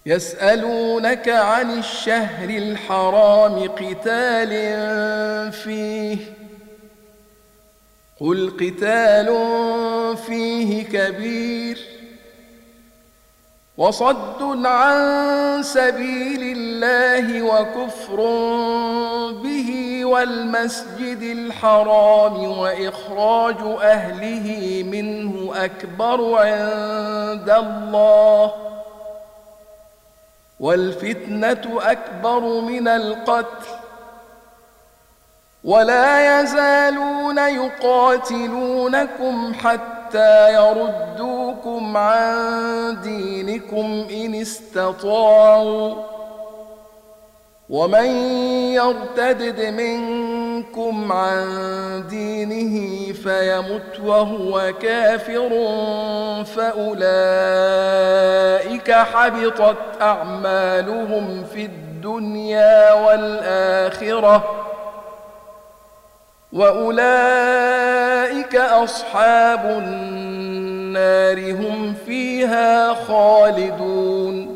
يسألونك عن الشهر الحرام قتال فيه قل قتال فيه كبير وصد عن سبيل الله وكفر به والمسجد الحرام وإخراج أهله منه أكبر عند الله والفتنة أكبر من القتل ولا يزالون يقاتلونكم حتى يردوكم عن دينكم إن استطاعوا ومن يرتدد منكم عن دينه فيمت وهو كافر فأولئك حبطت أعمالهم في الدنيا والآخرة وأولئك أصحاب النار هم فيها خالدون